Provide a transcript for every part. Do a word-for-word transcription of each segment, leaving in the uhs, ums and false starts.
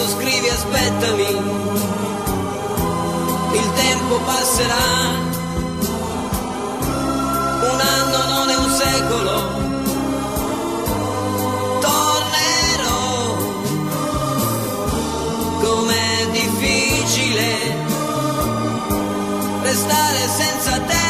scrivi aspettami, il tempo passerà, un anno non è un secolo, tornerò, com'è difficile restare senza te.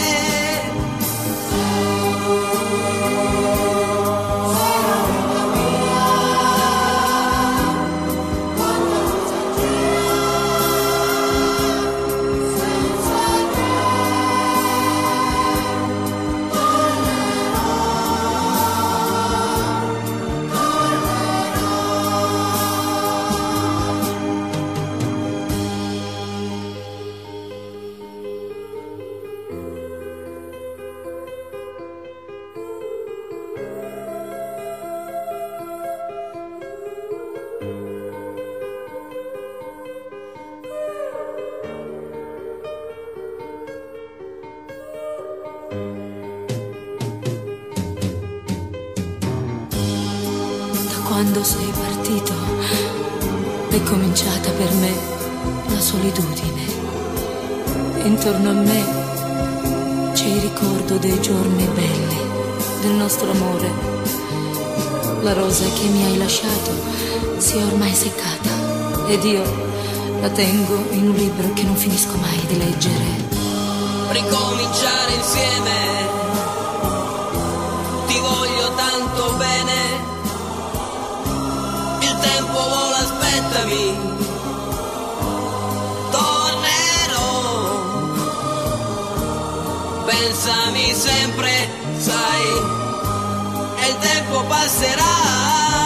Quando sei partito è cominciata per me la solitudine. Intorno a me c'è il ricordo dei giorni belli, del nostro amore. La rosa che mi hai lasciato si è ormai seccata ed io la tengo in un libro che non finisco mai di leggere. Ricominciare insieme, ti voglio tanto bene. Il tempo vola, aspettami, tornerò, pensami sempre, sai, e il tempo passerà.